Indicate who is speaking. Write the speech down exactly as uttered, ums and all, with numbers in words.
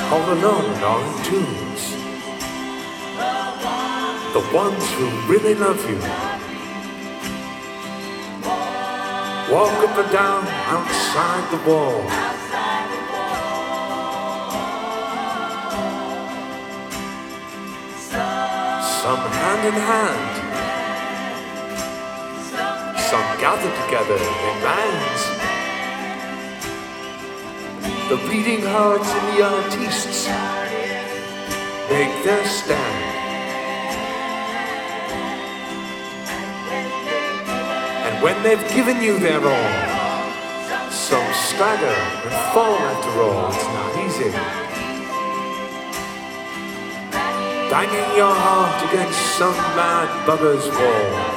Speaker 1: all alone or in twos. The ones who really love you walk up and down outside the wall. Some hand in hand, some gather together in bands. The bleeding hearts and the artists make their stand. And when they've given you their all, some stagger and fall after all. It's not easy. Banging your heart against some mad bugger's wall.